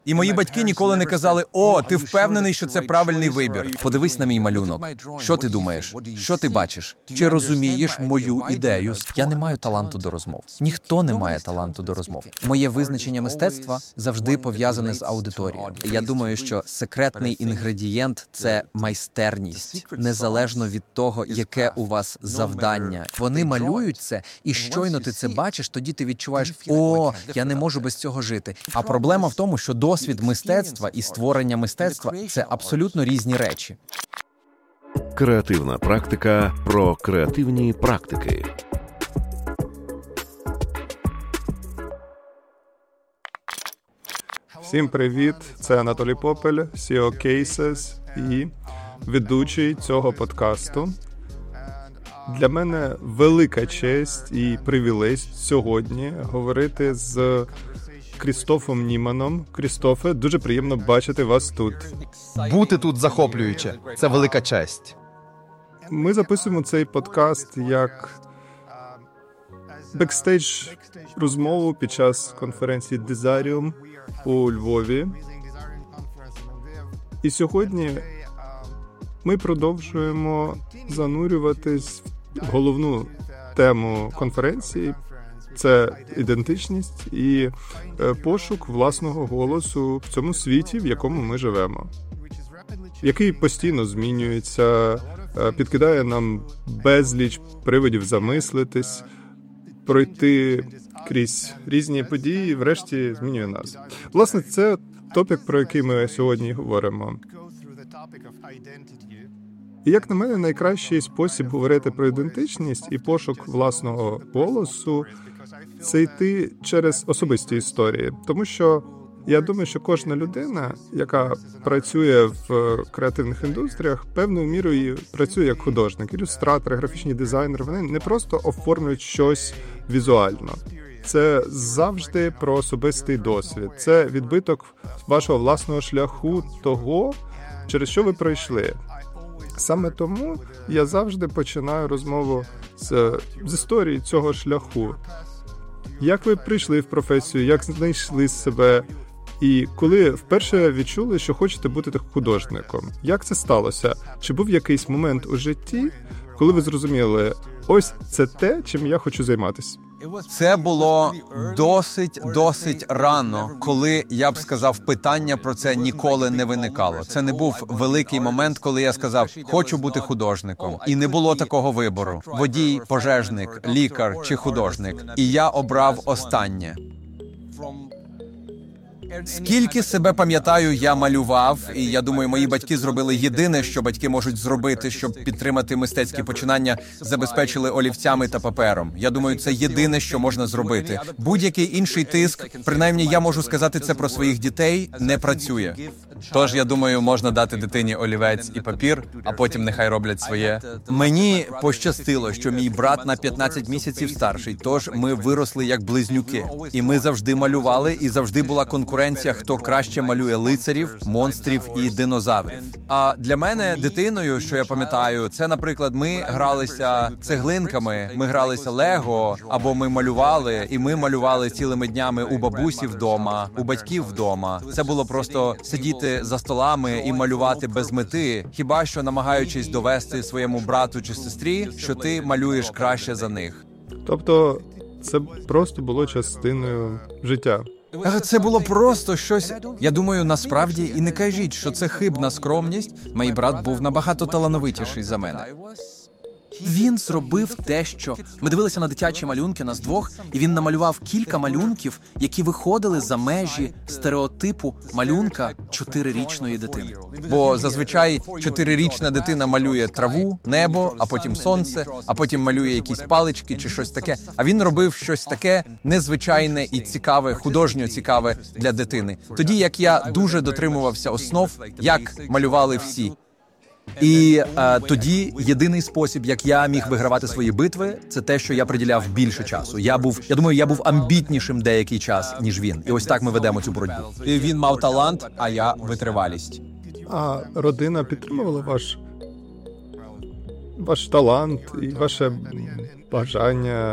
І мої батьки ніколи не казали: «О, ти впевнений, що це правильний вибір? Подивись на мій малюнок. Що ти думаєш? Що ти бачиш? Чи розумієш мою ідею?» Я не маю таланту до розмов. Ніхто не має таланту до розмов. Моє визначення мистецтва завжди пов'язане з аудиторією. Я думаю, що секретний інгредієнт – це майстерність, незалежно від того, яке у вас завдання. Вони малюють це, і щойно ти це бачиш, тоді ти відчуваєш: «О, я не можу без цього жити». А проблема в тому, що досвід мистецтва і створення мистецтва – це абсолютно різні речі. Креативна практика про креативні практики. Всім привіт! Це Анатолій Попель, CEO Cases і ведучий цього подкасту. Для мене велика честь і привілей сьогодні говорити з Крістофом Німаном. Крістофе, дуже приємно бачити вас тут. Бути тут захоплююче. Це велика честь. Ми записуємо цей подкаст як бекстейдж розмову під час конференції Desarium у Львові. І сьогодні ми продовжуємо занурюватись в головну тему конференції. Це ідентичність і пошук власного голосу в цьому світі, в якому ми живемо, який постійно змінюється, підкидає нам безліч приводів замислитись, пройти крізь різні події, врешті змінює нас. Власне, це топік, про який ми сьогодні говоримо. І, як на мене, найкращий спосіб говорити про ідентичність і пошук власного голосу – це йти через особисті історії. Тому що я думаю, що кожна людина, яка працює в креативних індустріях, певною мірою працює як художник, ілюстратор, графічний дизайнер. Вони не просто оформлюють щось візуально. Це завжди про особистий досвід. Це відбиток вашого власного шляху, того, через що ви пройшли. Саме тому я завжди починаю розмову з історії цього шляху. Як ви прийшли в професію, як знайшли себе, і коли вперше відчули, що хочете бути художником? Як це сталося? Чи був якийсь момент у житті, коли ви зрозуміли: ось це те, чим я хочу займатися? Це було досить рано, коли, я б сказав, питання про це ніколи не виникало. Це не був великий момент, коли я сказав: хочу бути художником. І не було такого вибору: водій, пожежник, лікар чи художник. І я обрав останнє. Скільки себе пам'ятаю, я малював, і я думаю, мої батьки зробили єдине, що батьки можуть зробити, щоб підтримати мистецькі починання, забезпечили олівцями та папером. Я думаю, це єдине, що можна зробити. Будь-який інший тиск, принаймні я можу сказати це про своїх дітей, не працює. Тож, я думаю, можна дати дитині олівець і папір, а потім нехай роблять своє. Мені пощастило, що мій брат на 15 місяців старший, тож ми виросли як близнюки. І ми завжди малювали, і завжди була конкуренція, хто краще малює лицарів, монстрів і динозаврів. А для мене дитиною, що я пам'ятаю, це, наприклад, ми гралися цеглинками, ми гралися Лего, або ми малювали, і ми малювали цілими днями у бабусі вдома, у батьків вдома. Це було просто сидіти за столами і малювати без мети, хіба що намагаючись довести своєму брату чи сестрі, що ти малюєш краще за них. Тобто це просто було частиною життя. Це було просто щось. Я думаю, насправді, і не кажіть, що це хибна скромність. Мій брат був набагато талановитіший за мене. Він зробив те, що... Ми дивилися на дитячі малюнки, нас двох, і він намалював кілька малюнків, які виходили за межі стереотипу малюнка 4-річної дитини. Бо зазвичай 4-річна дитина малює траву, небо, а потім сонце, а потім малює якісь палички чи щось таке. А він робив щось таке незвичайне і цікаве, художньо цікаве для дитини. Тоді як я дуже дотримувався основ, як малювали всі. І тоді єдиний спосіб, як я міг вигравати свої битви, це те, що я приділяв більше часу. Я був амбітнішим деякий час, ніж він. І ось так ми ведемо цю боротьбу. І він мав талант, а я витривалість. А родина підтримувала ваш талант і ваше бажання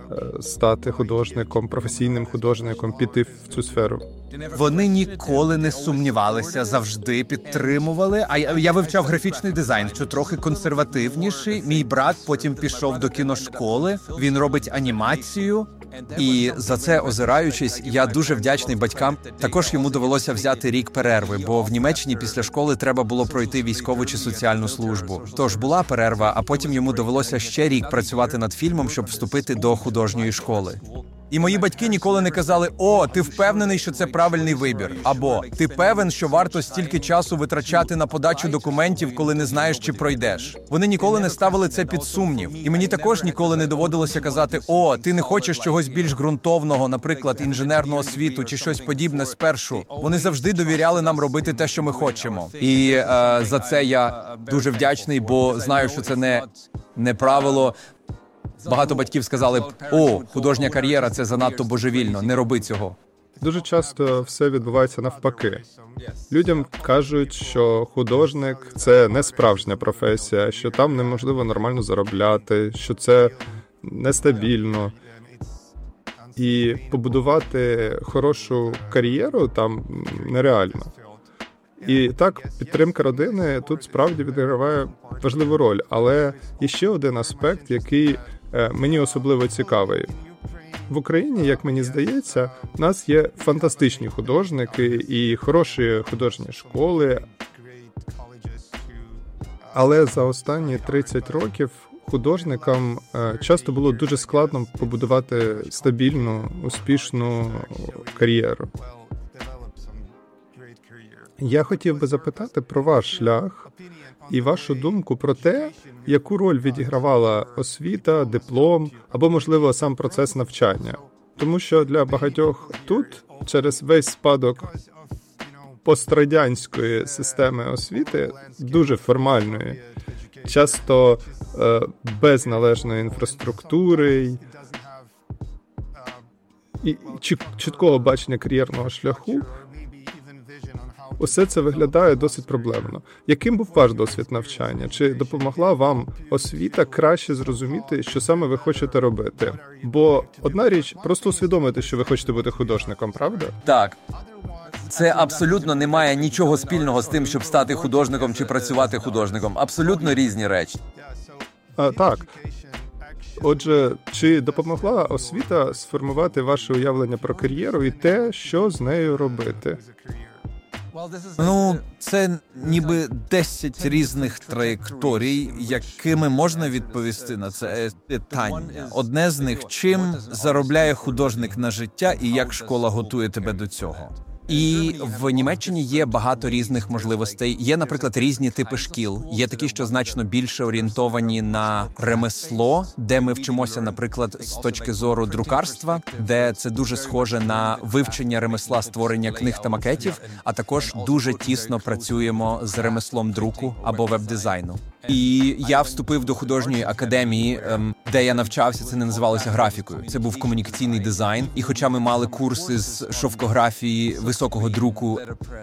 стати художником, професійним художником, піти в цю сферу? Вони ніколи не сумнівалися, завжди підтримували. А я вивчав графічний дизайн, що трохи консервативніший. Мій брат потім пішов до кіношколи, він робить анімацію. І за це, озираючись, я дуже вдячний батькам. Також йому довелося взяти рік перерви, бо в Німеччині після школи треба було пройти військову чи соціальну службу. Тож була перерва, а потім йому довелося ще рік працювати над фільмом, щоб вступити до художньої школи. І мої батьки ніколи не казали: «О, ти впевнений, що це правильний вибір?» або «Ти певен, що варто стільки часу витрачати на подачу документів, коли не знаєш, чи пройдеш?» Вони ніколи не ставили це під сумнів. І мені також ніколи не доводилося казати: «О, ти не хочеш чогось більш ґрунтовного, наприклад, інженерну освіту чи щось подібне спершу». Вони завжди довіряли нам робити те, що ми хочемо. І за це я дуже вдячний, бо знаю, що це не правило. Багато батьків сказали б: «О, художня кар'єра – це занадто божевільно, не роби цього». Дуже часто все відбувається навпаки. Людям кажуть, що художник – це не справжня професія, що там неможливо нормально заробляти, що це нестабільно. І побудувати хорошу кар'єру там нереально. І так, підтримка родини тут справді відіграває важливу роль. Але є ще один аспект, який мені особливо цікавий. В Україні, як мені здається, в нас є фантастичні художники і хороші художні школи. Але за останні 30 років художникам часто було дуже складно побудувати стабільну, успішну кар'єру. Я хотів би запитати про ваш шлях і вашу думку про те, яку роль відігравала освіта, диплом або, можливо, сам процес навчання. Тому що для багатьох тут, через весь спадок пострадянської системи освіти, дуже формальної, часто без належної інфраструктури і чіткого бачення кар'єрного шляху, усе це виглядає досить проблемно. Яким був ваш досвід навчання? Чи допомогла вам освіта краще зрозуміти, що саме ви хочете робити? Бо одна річ – просто усвідомити, що ви хочете бути художником, правда? Так. Це абсолютно не має нічого спільного з тим, щоб стати художником чи працювати художником. Абсолютно різні речі. Так. Отже, чи допомогла освіта сформувати ваше уявлення про кар'єру і те, що з нею робити? Це ніби 10 різних траєкторій, якими можна відповісти на це питання. Одне з них – чим заробляє художник на життя і як школа готує тебе до цього. І в Німеччині є багато різних можливостей. Є, наприклад, різні типи шкіл. Є такі, що значно більше орієнтовані на ремесло, де ми вчимося, наприклад, з точки зору друкарства, де це дуже схоже на вивчення ремесла створення книг та макетів, а також дуже тісно працюємо з ремеслом друку або веб-дизайну. І я вступив до художньої академії, де я навчався, це не називалося графікою. Це був комунікаційний дизайн. І хоча ми мали курси з шовкографії, високого друку,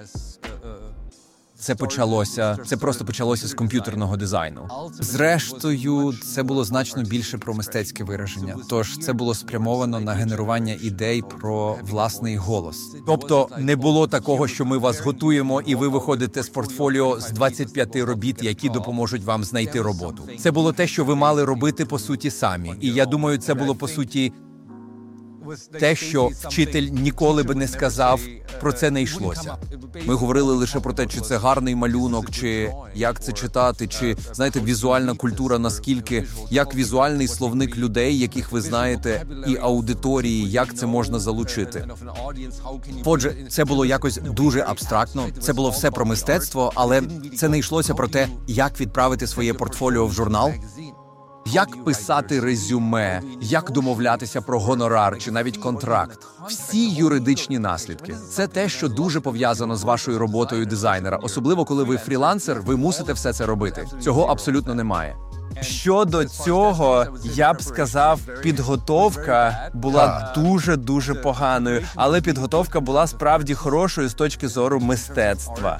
це просто почалося з комп'ютерного дизайну. Зрештою, це було значно більше про мистецьке вираження. Тож це було спрямовано на генерування ідей про власний голос. Тобто не було такого, що ми вас готуємо і ви виходите з портфоліо з 25 робіт, які допоможуть вам знайти роботу. Це було те, що ви мали робити по суті самі. І я думаю, це було по суті те, що вчитель ніколи би не сказав, про це не йшлося. Ми говорили лише про те, чи це гарний малюнок, чи як це читати, чи, знаєте, візуальна культура наскільки, як візуальний словник людей, яких ви знаєте, і аудиторії, як це можна залучити. Отже, це було якось дуже абстрактно, це було все про мистецтво, але це не йшлося про те, як відправити своє портфоліо в журнал, як писати резюме, як домовлятися про гонорар чи навіть контракт. Всі юридичні наслідки. Це те, що дуже пов'язано з вашою роботою дизайнера. Особливо, коли ви фрілансер, ви мусите все це робити. Цього абсолютно немає. Щодо цього, я б сказав, підготовка була дуже-дуже поганою. Але підготовка була справді хорошою з точки зору мистецтва.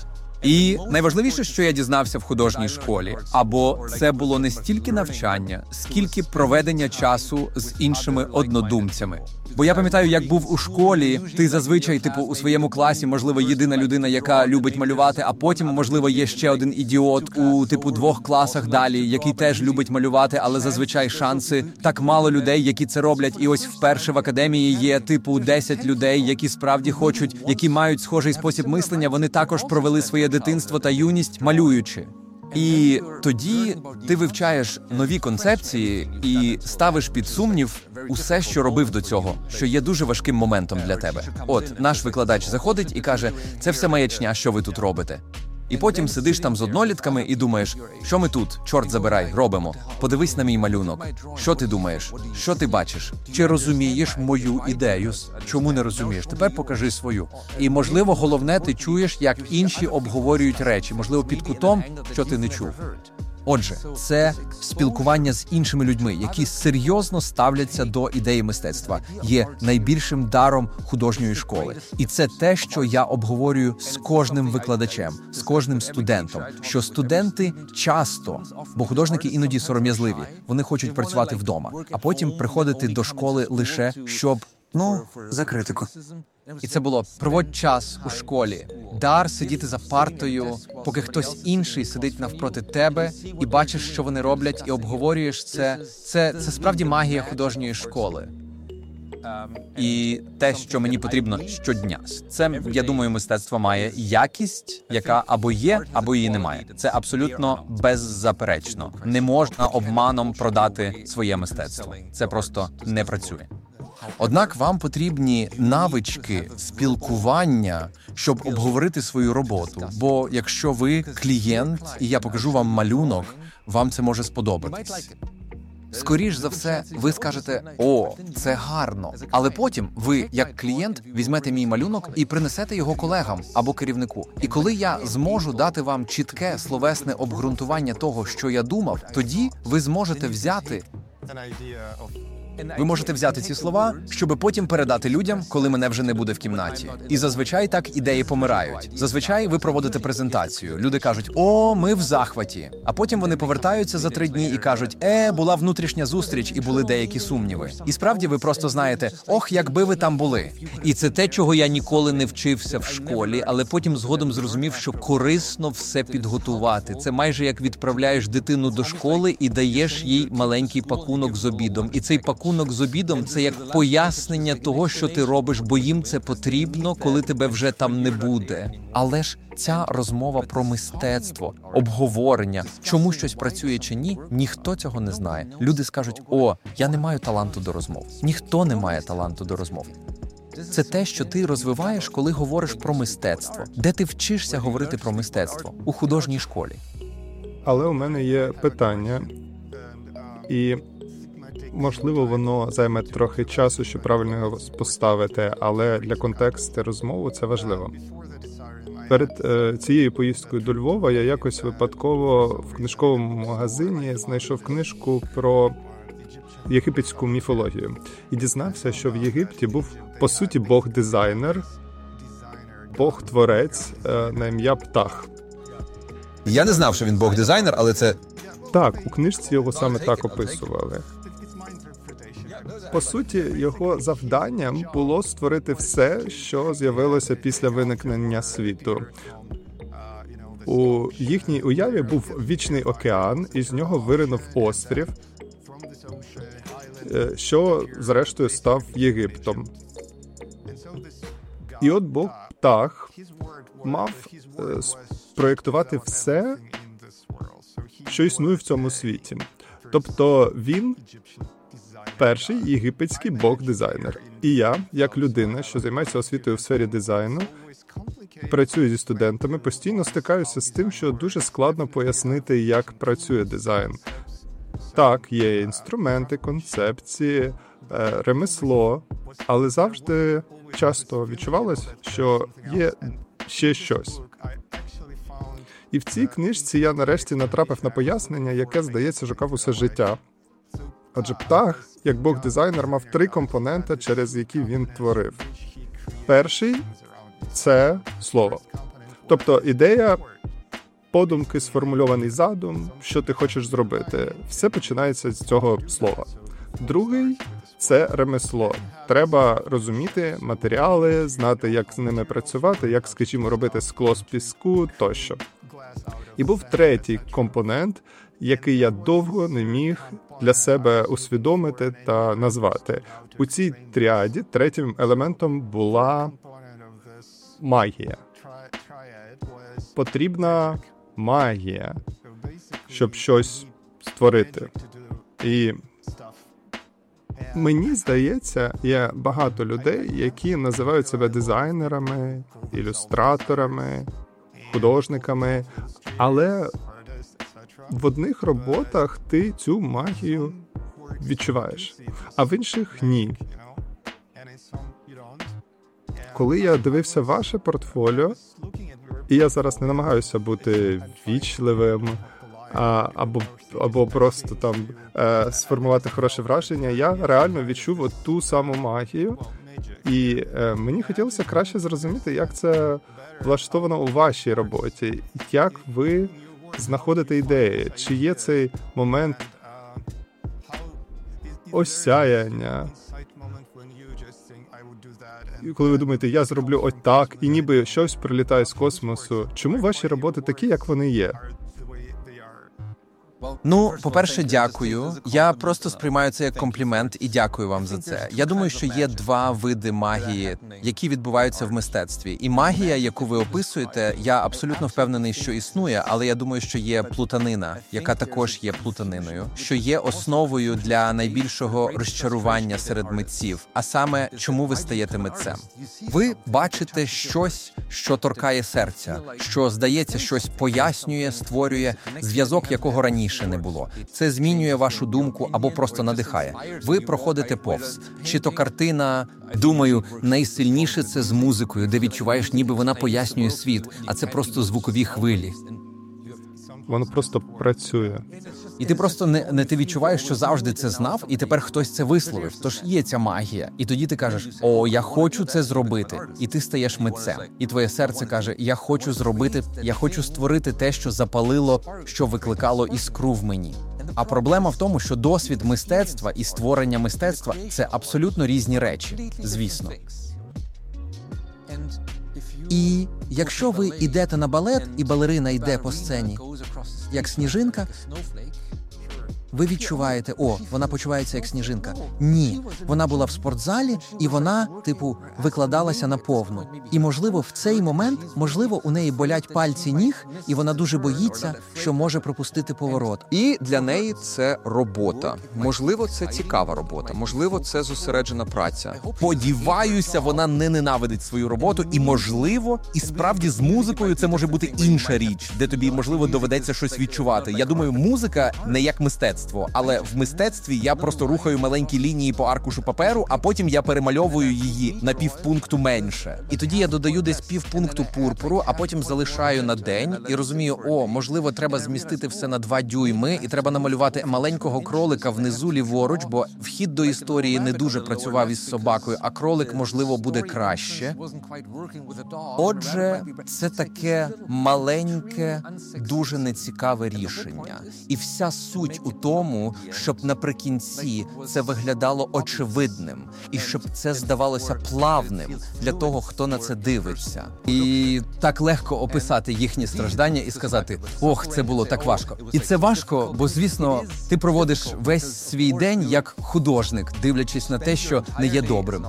І найважливіше, що я дізнався в художній школі, або це було не стільки навчання, скільки проведення часу з іншими однодумцями. Бо я пам'ятаю, як був у школі, ти зазвичай, у своєму класі, можливо, єдина людина, яка любить малювати, а потім, можливо, є ще один ідіот у, 2 класах далі, який теж любить малювати, але зазвичай шанси так мало людей, які це роблять. І ось вперше в академії є, 10 людей, які справді хочуть, які мають схожий спосіб мислення, вони також провели своє дитинство та юність малюючи. І тоді ти вивчаєш нові концепції і ставиш під сумнів усе, що робив до цього, що є дуже важким моментом для тебе. От, наш викладач заходить і каже, це все маячня, що ви тут робите. І потім сидиш там з однолітками і думаєш, що ми тут, чорт забирай, робимо. Подивись на мій малюнок. Що ти думаєш? Що ти бачиш? Чи розумієш мою ідею? Чому не розумієш? Тепер покажи свою. І, можливо, головне, ти чуєш, як інші обговорюють речі. Можливо, під кутом, що ти не чув. Отже, це спілкування з іншими людьми, які серйозно ставляться до ідеї мистецтва, є найбільшим даром художньої школи. І це те, що я обговорюю з кожним викладачем, з кожним студентом, що студенти часто, бо художники іноді сором'язливі, вони хочуть працювати вдома, а потім приходити до школи лише, щоб, за критику. І це було «проводь час у школі». Дар сидіти за партою, поки хтось інший сидить навпроти тебе і бачиш, що вони роблять, і обговорюєш це. Це справді магія художньої школи. І те, що мені потрібно щодня. Це, я думаю, мистецтво має якість, яка або є, або її немає. Це абсолютно беззаперечно. Не можна обманом продати своє мистецтво. Це просто не працює. Однак вам потрібні навички спілкування, щоб обговорити свою роботу. Бо якщо ви клієнт, і я покажу вам малюнок, вам це може сподобатись. Скоріш за все, ви скажете «О, це гарно». Але потім ви, як клієнт, візьмете мій малюнок і принесете його колегам або керівнику. І коли я зможу дати вам чітке словесне обґрунтування того, що я думав, тоді ви зможете взяти ці слова, щоб потім передати людям, коли мене вже не буде в кімнаті. І зазвичай так ідеї помирають. Зазвичай ви проводите презентацію. Люди кажуть, о, ми в захваті. А потім вони повертаються за 3 дні і кажуть, була внутрішня зустріч і були деякі сумніви. І справді ви просто знаєте, ох, якби ви там були. І це те, чого я ніколи не вчився в школі, але потім згодом зрозумів, що корисно все підготувати. Це майже як відправляєш дитину до школи і даєш їй маленький пакунок з обідом. І цей пакунок з обідом – це як пояснення того, що ти робиш, бо їм це потрібно, коли тебе вже там не буде. Але ж ця розмова про мистецтво, обговорення, чому щось працює чи ні, ніхто цього не знає. Люди скажуть, о, я не маю таланту до розмов. Ніхто не має таланту до розмов. Це те, що ти розвиваєш, коли говориш про мистецтво. Де ти вчишся говорити про мистецтво? У художній школі. Але у мене є питання, і можливо, воно займе трохи часу, щоб правильно його поставити, але для контексту розмови це важливо. Перед цією поїздкою до Львова я якось випадково в книжковому магазині знайшов книжку про єгипетську міфологію. І дізнався, що в Єгипті був, по суті, бог-дизайнер, бог-творець на ім'я Птах. Я не знав, що він бог-дизайнер, але це... Так, у книжці його саме так описували. По суті, його завданням було створити все, що з'явилося після виникнення світу. У їхній уяві був вічний океан, і з нього виринув острів, що, зрештою, став Єгиптом. І от Бог Птах мав спроєктувати все, що існує в цьому світі. Тобто він перший єгипетський бог-дизайнер. І я, як людина, що займається освітою в сфері дизайну, працюю зі студентами, постійно стикаюся з тим, що дуже складно пояснити, як працює дизайн. Так, є інструменти, концепції, ремесло, але завжди часто відчувалось, що є ще щось. І в цій книжці я нарешті натрапив на пояснення, яке, здається, шукав усе життя. Адже Птах, як бог-дизайнер, мав 3 компоненти, через які він творив. Перший – це слово. Тобто ідея подумки сформульований задум, що ти хочеш зробити. Все починається з цього слова. Другий – це ремесло. Треба розуміти матеріали, знати, як з ними працювати, як, скажімо, робити скло з піску тощо. І був третій компонент, який я довго не міг для себе усвідомити та назвати. У цій тріаді третім елементом була магія. Потрібна магія, щоб щось створити. І мені здається, є багато людей, які називають себе дизайнерами, ілюстраторами, художниками, але в одних роботах ти цю магію відчуваєш, а в інших – ні. Коли я дивився ваше портфоліо, і я зараз не намагаюся бути вічливим, або просто там сформувати хороше враження, я реально відчув от ту саму магію, і мені хотілося краще зрозуміти, як це влаштовано у вашій роботі, як ви знаходите ідеї, чи є цей момент осяяння, коли ви думаєте, я зроблю ось так, і ніби щось прилітає з космосу. Чому ваші роботи такі, як вони є? Ну, по-перше, дякую. Я просто сприймаю це як комплімент і дякую вам за це. Я думаю, що є два види магії, які відбуваються в мистецтві. І магія, яку ви описуєте, я абсолютно впевнений, що існує, але я думаю, що є плутанина, яка також є плутаниною, що є основою для найбільшого розчарування серед митців. А саме, чому ви стаєте митцем? Ви бачите щось, що торкає серця, що, здається, щось пояснює, створює, зв'язок якого раніше не було. Це змінює вашу думку або просто надихає. Ви проходите повз. Чи то картина... Думаю, найсильніше це з музикою, де відчуваєш, ніби вона пояснює світ, а це просто звукові хвилі. Воно просто працює. І ти просто не ти відчуваєш, що завжди це знав, і тепер хтось це висловив. Тож є ця магія. І тоді ти кажеш, о, я хочу це зробити. І ти стаєш митцем. І твоє серце каже, я хочу зробити, я хочу створити те, що запалило, що викликало іскру в мені. А проблема в тому, що досвід мистецтва і створення мистецтва – це абсолютно різні речі, звісно. І якщо ви йдете на балет, і балерина йде по сцені, як сніжинка, ви відчуваєте, о, вона почувається як сніжинка. Ні, вона була в спортзалі, і вона, викладалася наповну. І, можливо, в цей момент, у неї болять пальці ніг, і вона дуже боїться, що може пропустити поворот. І для неї це робота. Можливо, це цікава робота. Можливо, це зосереджена праця. Сподіваюся, вона не ненавидить свою роботу. І, можливо, і справді з музикою це може бути інша річ, де тобі, можливо, доведеться щось відчувати. Я думаю, музика не як мистецтво. Але в мистецтві я просто рухаю маленькі лінії по аркушу паперу, а потім я перемальовую її на півпункту менше. І тоді я додаю десь півпункту пурпуру, а потім залишаю на день і розумію, о, можливо, треба змістити все на 2 дюйми, і треба намалювати маленького кролика внизу ліворуч, бо вхід до історії не дуже працював із собакою, а кролик, можливо, буде краще. Отже, це таке маленьке, дуже нецікаве рішення. І вся суть у тому, щоб наприкінці це виглядало очевидним, і щоб це здавалося плавним для того, хто на це дивиться. І так легко описати їхні страждання і сказати, ох, це було так важко. І це важко, бо, звісно, ти проводиш весь свій день як художник, дивлячись на те, що не є добрим.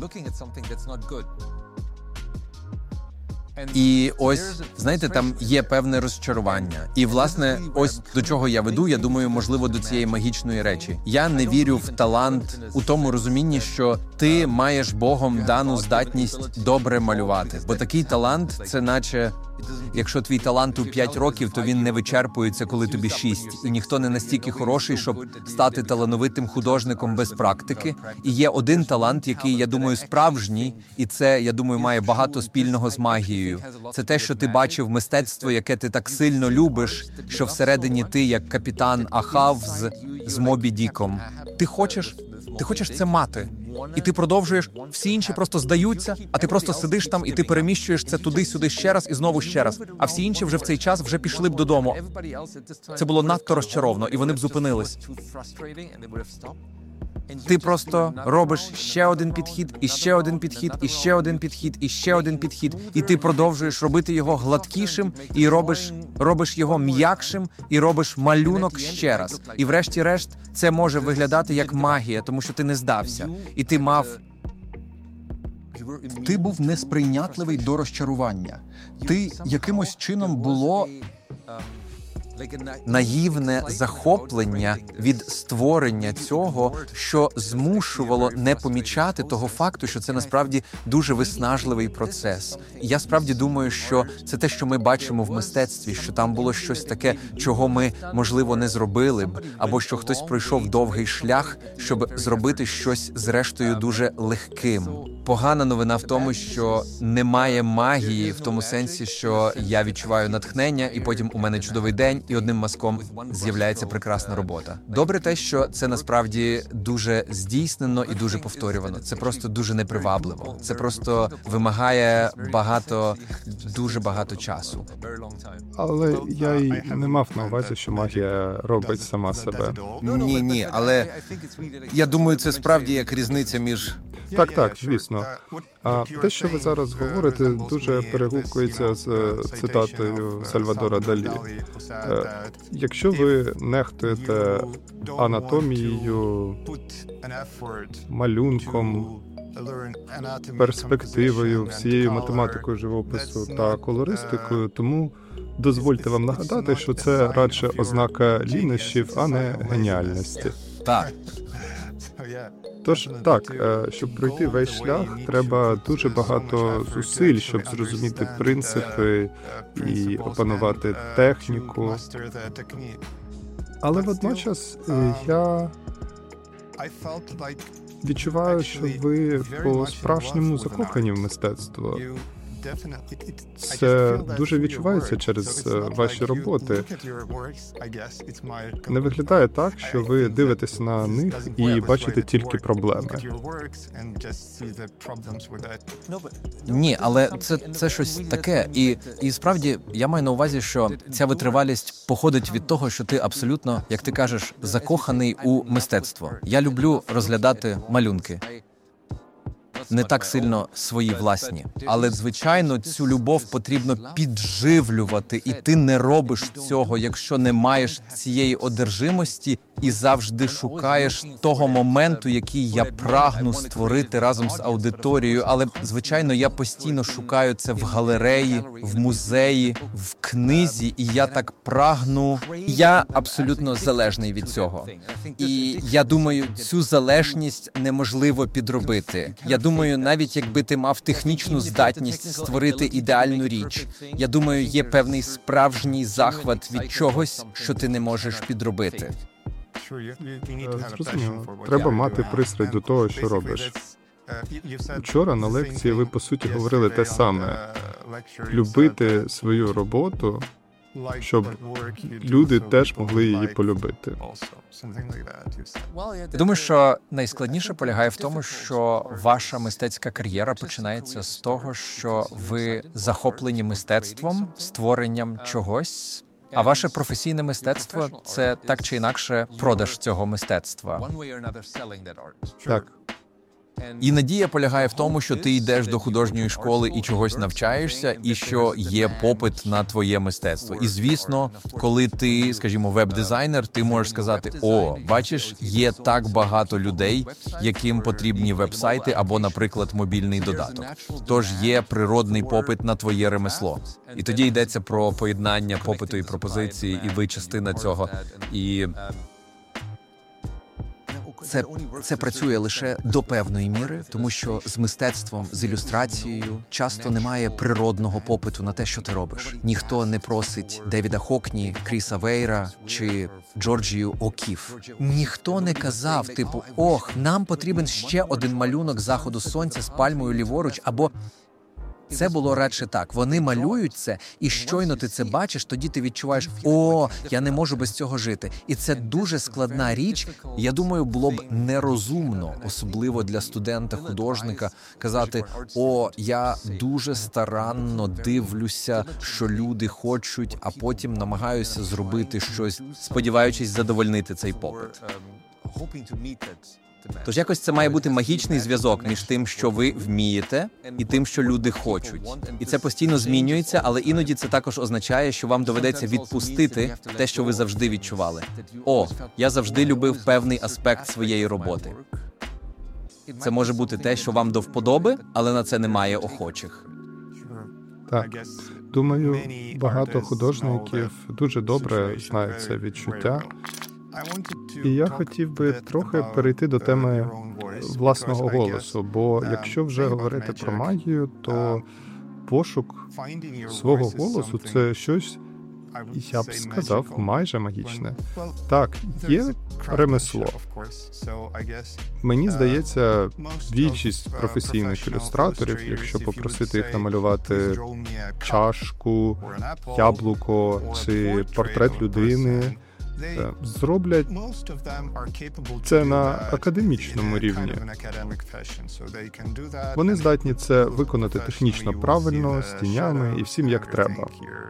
І ось, знаєте, там є певне розчарування. І, власне, ось до чого я веду, я думаю, можливо, до цієї магічної речі. Я не вірю в талант у тому розумінні, що ти маєш Богом дану здатність добре малювати. Бо такий талант – це наче... Якщо твій талант у 5 років, то він не вичерпується, коли тобі 6. І ніхто не настільки хороший, щоб стати талановитим художником без практики. І є один талант, який, я думаю, справжній, і це, я думаю, має багато спільного з магією. Це те, що ти бачив мистецтво, яке ти так сильно любиш, що всередині ти, як капітан Ахав з Мобі Діком. Ти хочеш це мати. і ти продовжуєш, всі інші просто здаються, а ти просто сидиш там, і ти переміщуєш це туди-сюди ще раз і знову ще раз. А всі інші вже в цей час вже пішли б додому. Це було надто розчаровано, і вони б зупинились. Ти просто робиш ще один підхід, і ще один підхід, і ще один підхід, і ще один підхід, і ти продовжуєш робити його гладкішим, і робиш його м'якшим, і робиш малюнок ще раз. І врешті-решт це може виглядати як магія, тому що ти не здався, і Ти був несприйнятливий до розчарування. Ти якимось чином було наївне захоплення від створення цього, що змушувало не помічати того факту, що це насправді дуже виснажливий процес. І я справді думаю, що це те, що ми бачимо в мистецтві, що там було щось таке, чого ми, можливо, не зробили б, або що хтось пройшов довгий шлях, щоб зробити щось, зрештою, дуже легким. Погана новина в тому, що немає магії в тому сенсі, що я відчуваю натхнення, і потім у мене чудовий день, і одним мазком з'являється прекрасна робота. Добре те, що це насправді дуже здійснено і дуже повторювано. Це просто дуже непривабливо. Це просто вимагає дуже багато часу. Але я й не мав на увазі, що магія робить сама себе. Ні, але я думаю, це справді як різниця між... Так, звісно. А те, що ви зараз говорите, дуже перегукується з цитатою Сальвадора Далі. Якщо ви нехтуєте анатомією, малюнком, перспективою, всією математикою живопису та колористикою, тому дозвольте вам нагадати, що це радше ознака лінощів, а не геніальності. Так. Тож, так, щоб пройти весь шлях, треба дуже багато зусиль, щоб зрозуміти принципи і опанувати техніку. Але водночас я відчуваю, що ви по-справжньому закохані в мистецтво. Це дуже відчувається через ваші роботи. Не виглядає так, що ви дивитесь на них і бачите тільки проблеми. Ні, але це щось таке. І справді я маю на увазі, що ця витривалість походить від того, що ти абсолютно, як ти кажеш, закоханий у мистецтво. Я люблю розглядати малюнки. Не так сильно свої власні. Але, звичайно, цю любов потрібно підживлювати, і ти не робиш цього, якщо не маєш цієї одержимості і завжди шукаєш того моменту, який я прагну створити разом з аудиторією. Але, звичайно, я постійно шукаю це в галереї, в музеї, в книзі, і я так прагну. Я абсолютно залежний від цього. І я думаю, цю залежність неможливо підробити. Я думаю, навіть якби ти мав технічну здатність створити ідеальну річ, я думаю, є певний справжній захват від чогось, що ти не можеш підробити. Зрозуміло. Треба мати пристрасть до того, що робиш. Вчора на лекції ви, по суті, говорили те саме. Любити свою роботу, щоб люди теж могли її полюбити. Думаю, що найскладніше полягає в тому, що ваша мистецька кар'єра починається з того, що ви захоплені мистецтвом, створенням чогось, а ваше професійне мистецтво – це так чи інакше продаж цього мистецтва. Так. І надія полягає в тому, що ти йдеш до художньої школи і чогось навчаєшся, і що є попит на твоє мистецтво. І, звісно, коли ти, скажімо, веб-дизайнер, ти можеш сказати: «О, бачиш, є так багато людей, яким потрібні веб-сайти або, наприклад, мобільний додаток. Тож є природний попит на твоє ремесло». І тоді йдеться про поєднання попиту і пропозиції, і ви частина цього. І це працює лише до певної міри, тому що з мистецтвом, з ілюстрацією часто немає природного попиту на те, що ти робиш. Ніхто не просить Девіда Хокні, Кріса Вейра чи Джорджію О'Кіф. Ніхто не казав, типу: «Ох, нам потрібен ще один малюнок заходу сонця з пальмою ліворуч», або Це було радше так. Вони малюють це, і щойно ти це бачиш, тоді ти відчуваєш, о, я не можу без цього жити. І це дуже складна річ. Я думаю, було б нерозумно, особливо для студента-художника, казати, о, я дуже старанно дивлюся, що люди хочуть, а потім намагаюся зробити щось, сподіваючись задовольнити цей попит. Тож якось це має бути магічний зв'язок між тим, що ви вмієте, і тим, що люди хочуть. І це постійно змінюється, але іноді це також означає, що вам доведеться відпустити те, що ви завжди відчували. О, я завжди любив певний аспект своєї роботи. Це може бути те, що вам до вподоби, але на це немає охочих. Так. Думаю, багато художників дуже добре знають це відчуття. І я хотів би трохи перейти до теми власного голосу, бо якщо вже говорити про магію, то пошук свого голосу – це щось, я б сказав, майже магічне. Так, є ремесло. Мені здається, більшість професійних ілюстраторів, якщо попросити їх намалювати чашку, яблуко чи портрет людини, зроблять це на академічному рівні. Вони здатні це виконати технічно правильно, з тінями і всім як треба.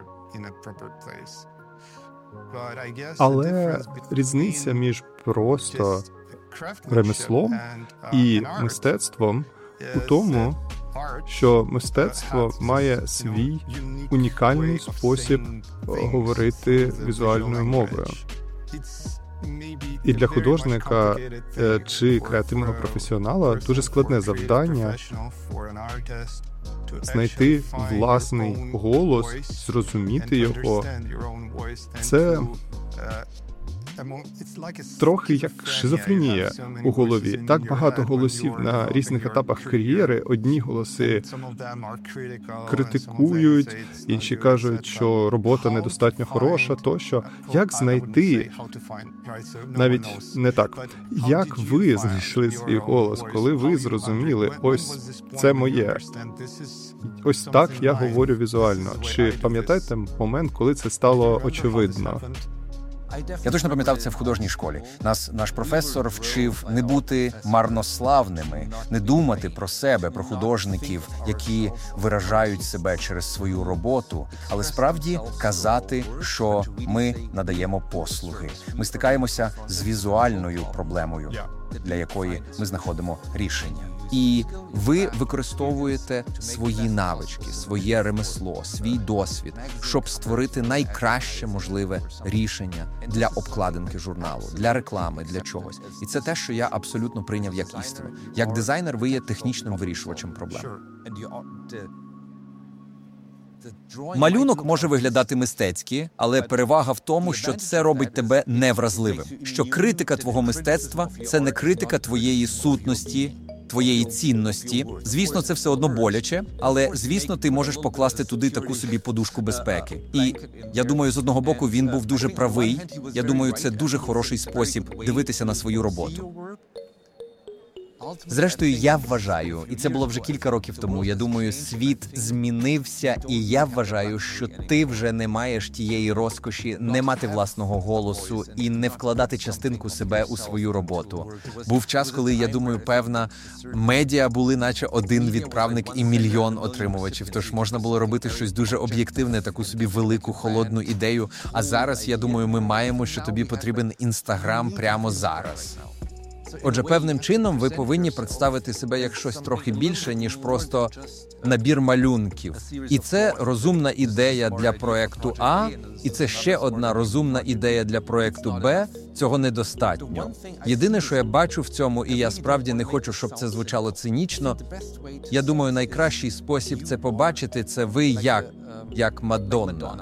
Але різниця між просто ремеслом і мистецтвом у тому, що мистецтво має свій унікальний спосіб говорити візуальною мовою. І для художника чи креативного професіонала дуже складне завдання знайти власний голос, зрозуміти його. Це трохи як шизофренія у голові. Так багато голосів на різних етапах кар'єри. Одні голоси критикують, інші кажуть, що робота недостатньо хороша, тощо. Як знайти, навіть не так, як ви знайшли свій голос, коли ви зрозуміли, ось це моє, ось так я говорю візуально. Чи пам'ятаєте момент, коли це стало очевидно? Я точно пам'ятав це в художній школі. Наш професор вчив не бути марнославними, не думати про себе, про художників, які виражають себе через свою роботу, але справді казати, що ми надаємо послуги. Ми стикаємося з візуальною проблемою, для якої ми знаходимо рішення. І ви використовуєте свої навички, своє ремесло, свій досвід, щоб створити найкраще можливе рішення для обкладинки журналу, для реклами, для чогось. І це те, що я абсолютно прийняв як істину. Як дизайнер ви є технічним вирішувачем проблем. Малюнок може виглядати мистецьки, але перевага в тому, що це робить тебе невразливим. Що критика твого мистецтва – це не критика твоєї сутності, твоєї цінності. Звісно, це все одно боляче, але, звісно, ти можеш покласти туди таку собі подушку безпеки. І я думаю, з одного боку, він був дуже правий. Я думаю, це дуже хороший спосіб дивитися на свою роботу. Зрештою, я вважаю, і це було вже кілька років тому, я думаю, світ змінився, і я вважаю, що ти вже не маєш тієї розкоші не мати власного голосу і не вкладати частинку себе у свою роботу. Був час, коли, я думаю, певна, медіа були наче один відправник і мільйон отримувачів, тож можна було робити щось дуже об'єктивне, таку собі велику, холодну ідею. А зараз, я думаю, ми маємо, що тобі потрібен Інстаграм прямо зараз. Отже, певним чином ви повинні представити себе як щось трохи більше, ніж просто набір малюнків. І це розумна ідея для проекту А, і це ще одна розумна ідея для проекту Б. Цього недостатньо. Єдине, що я бачу в цьому, і я справді не хочу, щоб це звучало цинічно, я думаю, найкращий спосіб це побачити, це ви як Мадонна.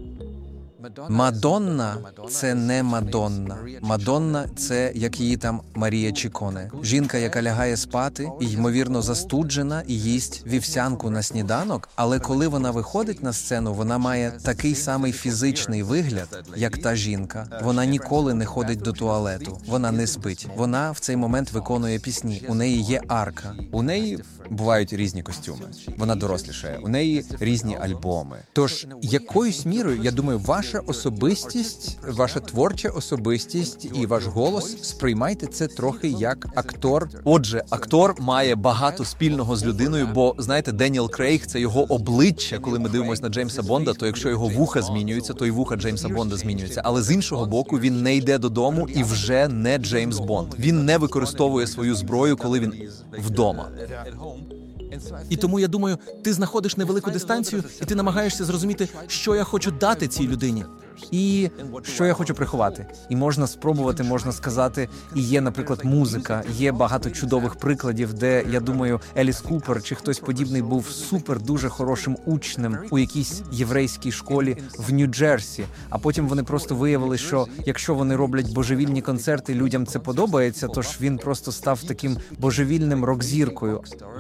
Мадонна – це не Мадонна. Мадонна – це, як її там Марія Чіконе. Жінка, яка лягає спати і, ймовірно, застуджена і їсть вівсянку на сніданок, але коли вона виходить на сцену, вона має такий самий фізичний вигляд, як та жінка. Вона ніколи не ходить до туалету, вона не спить. Вона в цей момент виконує пісні, у неї є арка. У неї бувають різні костюми. Вона дорослішає, у неї різні альбоми. Тож, якоюсь мірою, я думаю, ваша особистість, ваша творча особистість і ваш голос, сприймайте це трохи як актор. Отже, актор має багато спільного з людиною, бо, знаєте, Деніел Крейг – це його обличчя, коли ми дивимося на Джеймса Бонда, то якщо його вуха змінюються, то і вуха Джеймса Бонда змінюються. Але з іншого боку, він не йде додому і вже не Джеймс Бонд. Він не використовує свою зброю, коли він вдома. І тому, я думаю, ти знаходиш невелику дистанцію, і ти намагаєшся зрозуміти, що я хочу дати цій людині. І що я хочу приховати. І можна спробувати, можна сказати, і є, наприклад, музика, є багато чудових прикладів, де, я думаю, Еліс Купер чи хтось подібний був супер дуже хорошим учнем у якійсь єврейській школі в Нью-Джерсі, а потім вони просто виявили, що якщо вони роблять божевільні концерти, людям це подобається, тож він просто став таким божевільним рок-зіркою.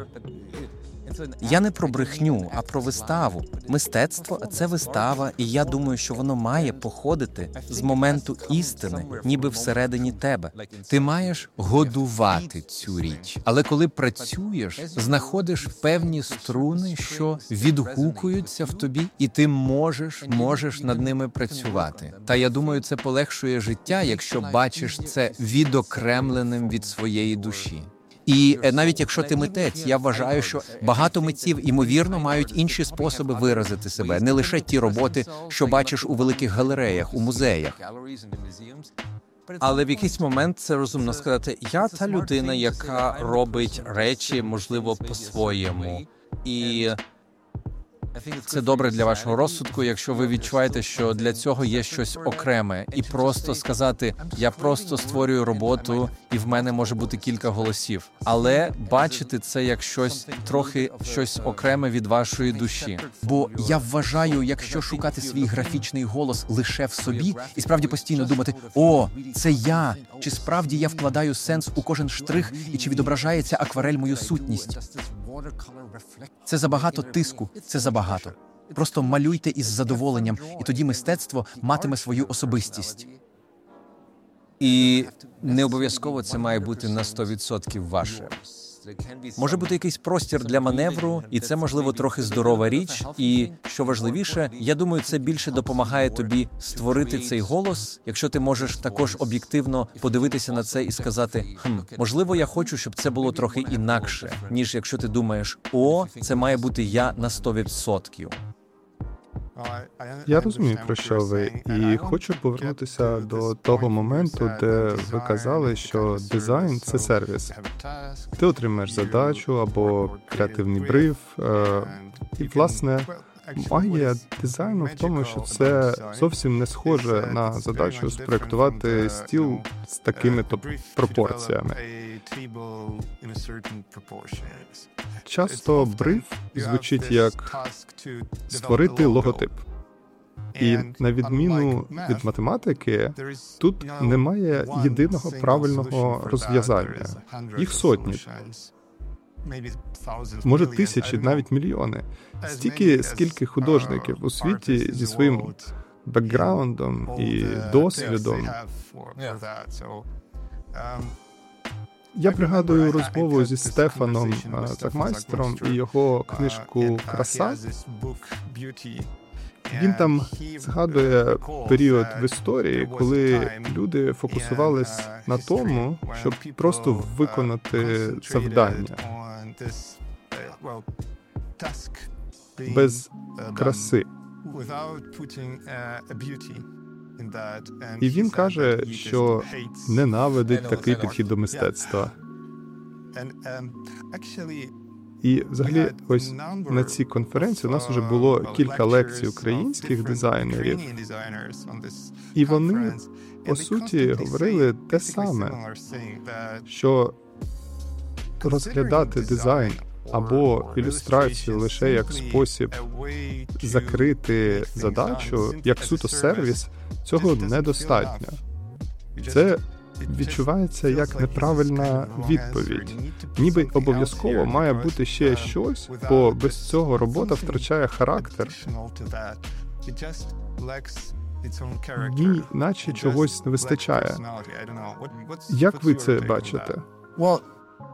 Я не про брехню, а про виставу. Мистецтво – це вистава, і я думаю, що воно має походити з моменту істини, ніби всередині тебе. Ти маєш годувати цю річ. Але коли працюєш, знаходиш певні струни, що відгукуються в тобі, і ти можеш над ними працювати. Та я думаю, це полегшує життя, якщо бачиш це відокремленим від своєї душі. І навіть якщо ти митець, я вважаю, що багато митців, ймовірно, мають інші способи виразити себе, не лише ті роботи, що бачиш у великих галереях, у музеях. Але в якийсь момент це розумно сказати, я та людина, яка робить речі, можливо, по-своєму. І це добре для вашого розсудку, якщо ви відчуваєте, що для цього є щось окреме. І просто сказати, я просто створюю роботу, і в мене може бути кілька голосів. Але бачити це як щось, трохи щось окреме від вашої душі. Бо я вважаю, якщо шукати свій графічний голос лише в собі, і справді постійно думати, о, це я, чи справді я вкладаю сенс у кожен штрих, і чи відображається акварель мою сутність. Це забагато тиску, це забагато. Просто малюйте із задоволенням, і тоді мистецтво матиме свою особистість. І не обов'язково це має бути на 100% ваше. Може бути якийсь простір для маневру, і це, можливо, трохи здорова річ. І, що важливіше, я думаю, це більше допомагає тобі створити цей голос, якщо ти можеш також об'єктивно подивитися на це і сказати, можливо, я хочу, щоб це було трохи інакше, ніж якщо ти думаєш, о, це має бути я на 100%. Я розумію, про що ви, і хочу повернутися до того моменту, де ви казали, що дизайн – це сервіс. Ти отримаєш задачу або креативний бриф, і, власне, магія дизайну в тому, що це зовсім не схоже на задачу спроектувати стіл з такими-то пропорціями. Часто бриф звучить як створити логотип. І на відміну від математики, тут немає єдиного правильного розв'язання. Їх сотні. Може, тисячі, навіть мільйони. Стільки, скільки художників у світі зі своїм бекграундом і досвідом. Я пригадую розмову зі Стефаном Цахмайстером і його книжку «Краса». Він там згадує період в історії, коли люди фокусувались на тому, щоб просто виконати завдання без краси. І він каже, що ненавидить такий підхід до мистецтва. І взагалі, ось на цій конференції у нас вже було кілька лекцій українських дизайнерів, і вони, по суті, говорили те саме, що розглядати дизайн або ілюстрацію лише як спосіб закрити задачу, як суто сервіс, цього недостатньо. Це відчувається як неправильна відповідь. Ніби обов'язково має бути ще щось, бо без цього робота втрачає характер. Ні, наче чогось не вистачає. Як ви це бачите?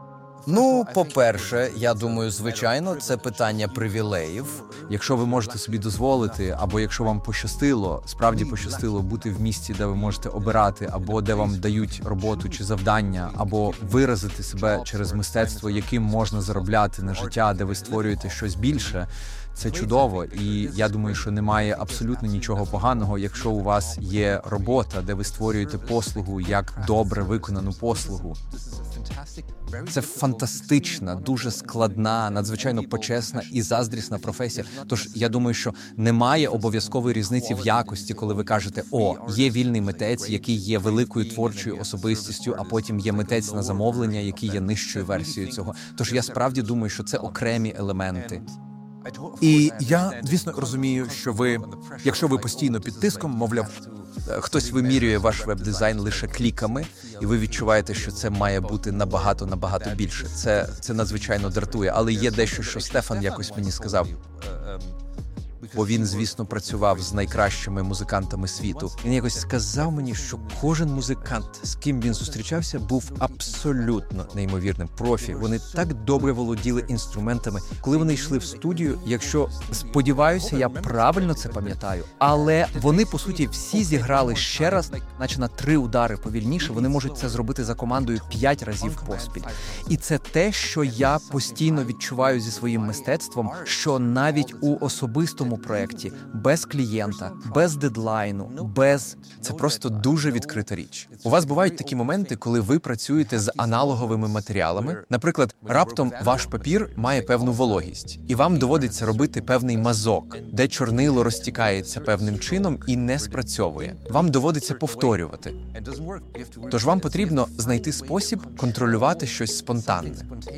Ну, по-перше, я думаю, звичайно, це питання привілеїв. Якщо ви можете собі дозволити, або якщо вам пощастило, справді пощастило бути в місці, де ви можете обирати, або де вам дають роботу чи завдання, або виразити себе через мистецтво, яким можна заробляти на життя, де ви створюєте щось більше, це чудово. І я думаю, що немає абсолютно нічого поганого, якщо у вас є робота, де ви створюєте послугу як добре виконану послугу. Це фантастична, дуже складна, надзвичайно почесна і заздрісна професія. Тож я думаю, що немає обов'язкової різниці в якості, коли ви кажете: о, є вільний митець, який є великою творчою особистістю, а потім є митець на замовлення, який є нижчою версією цього. Тож я справді думаю, що це окремі елементи. І я, звісно, розумію, що ви, якщо ви постійно під тиском, мовляв, хтось вимірює ваш веб-дизайн лише кліками, і ви відчуваєте, що це має бути набагато більше. Це надзвичайно дратує. Але є дещо, що Стефан якось мені сказав. Бо він, звісно, працював з найкращими музикантами світу. Він якось сказав мені, що кожен музикант, з ким він зустрічався, був абсолютно неймовірним профі. Вони так добре володіли інструментами, коли вони йшли в студію. Якщо, сподіваюся, я правильно це пам'ятаю, але вони, по суті, всі зіграли ще раз, наче на 3 удари повільніше. Вони можуть це зробити за командою 5 разів поспіль. І це те, що я постійно відчуваю зі своїм мистецтвом, що навіть у особистому проєкті, без клієнта, без дедлайну, це просто дуже відкрита річ. У вас бувають такі моменти, коли ви працюєте з аналоговими матеріалами. Наприклад, раптом ваш папір має певну вологість, і вам доводиться робити певний мазок, де чорнило розтікається певним чином і не спрацьовує. Вам доводиться повторювати. Тож вам потрібно знайти спосіб контролювати щось спонтанне.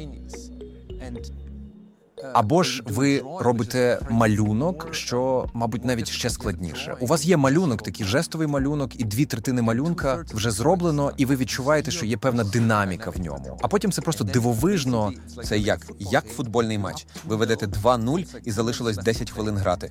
Або ж ви робите малюнок, що, мабуть, навіть ще складніше. У вас є малюнок, такий жестовий малюнок, і 2/3 малюнка вже зроблено, і ви відчуваєте, що є певна динаміка в ньому. А потім це просто дивовижно. Це як футбольний матч. Ви ведете 2-0 і залишилось 10 хвилин грати.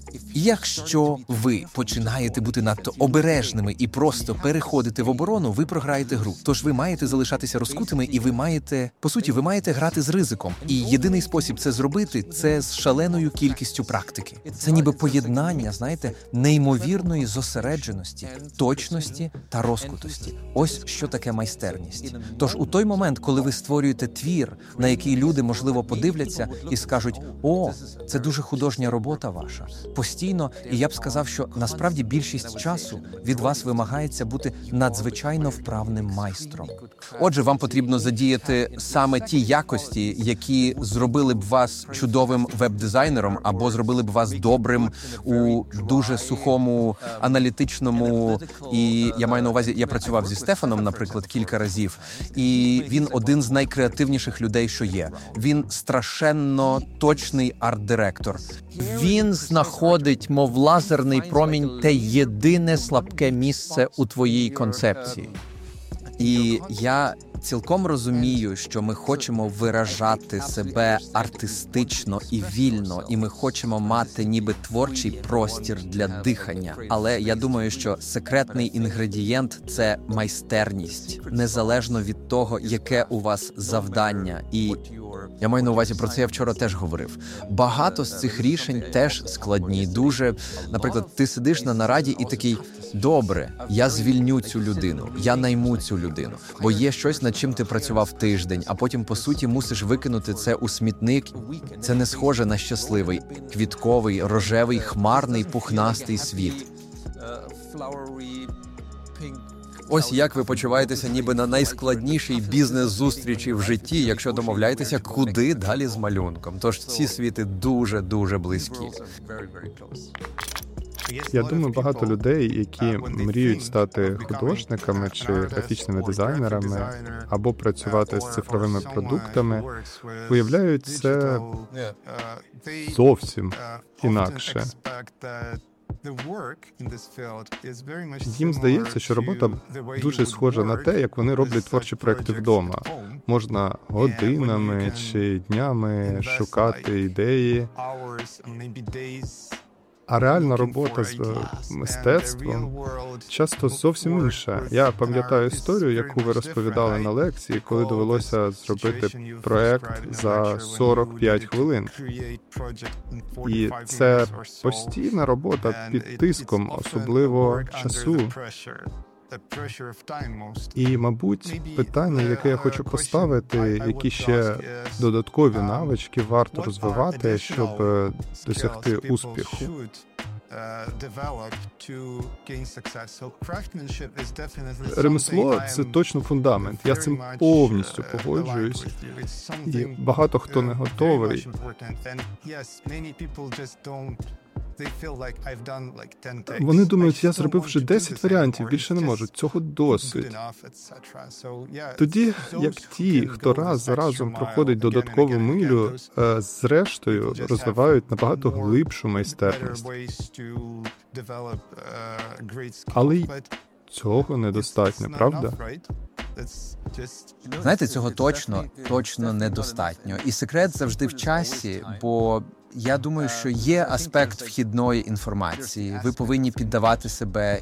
Якщо ви починаєте бути надто обережними і просто переходите в оборону, ви програєте гру. Тож ви маєте залишатися розкутими, і ви маєте грати з ризиком. І єдиний спосіб це зробити – це з шаленою кількістю практики. Це ніби поєднання, знаєте, неймовірної зосередженості, точності та розкутості. Ось що таке майстерність. Тож у той момент, коли ви створюєте твір, на який люди, можливо, подивляться і скажуть: «О, це дуже художня робота ваша», постійно, і я б сказав, що насправді більшість часу від вас вимагається бути надзвичайно вправним майстром. Отже, вам потрібно задіяти саме ті якості, які зробили б вас чудовим веб-дизайнером або зробили б вас добрим у дуже сухому, аналітичному, і я маю на увазі, я працював зі Стефаном, наприклад, кілька разів, і він один з найкреативніших людей, що є. Він страшенно точний арт-директор. Він знаходить, мов лазерний промінь, те єдине слабке місце у твоїй концепції. І я цілком розумію, що ми хочемо виражати себе артистично і вільно, і ми хочемо мати ніби творчий простір для дихання. Але я думаю, що секретний інгредієнт – це майстерність, незалежно від того, яке у вас завдання. І я маю на увазі, про це я вчора теж говорив. Багато з цих рішень теж складні, дуже. Наприклад, ти сидиш на нараді і такий: добре, я звільню цю людину, я найму цю людину, бо є щось, над чим ти працював тиждень, а потім, по суті, мусиш викинути це у смітник. Це не схоже на щасливий, квітковий, рожевий, хмарний, пухнастий світ. Ось як ви почуваєтеся ніби на найскладнішій бізнес-зустрічі в житті, якщо домовляєтеся, куди далі з малюнком. Тож ці світи дуже-дуже близькі. Я думаю, багато людей, які мріють стати художниками чи графічними дизайнерами, або працювати з цифровими продуктами, уявляють це зовсім інакше. Їм здається, що робота дуже схожа на те, як вони роблять творчі проекти вдома. Можна годинами чи днями шукати ідеї. А реальна робота з мистецтвом часто зовсім інша. Я пам'ятаю історію, яку ви розповідали на лекції, коли довелося зробити проект за 45 хвилин. І це постійна робота під тиском, особливо часу. І, мабуть, питання, яке я хочу поставити, які ще додаткові навички варто розвивати, щоб досягти успіху. Ремесло – це точно фундамент. Я з цим повністю погоджуюсь. І багато хто не готовий. Вони думають, я зробив вже 10 варіантів, більше не можу, цього досить. Тоді, як ті, хто раз за разом проходить додаткову милю, зрештою розвивають набагато глибшу майстерність. Але й цього недостатньо, правда? Знаєте, цього точно недостатньо. І секрет завжди в часі, бо я думаю, що є аспект вхідної інформації. Ви повинні піддавати себе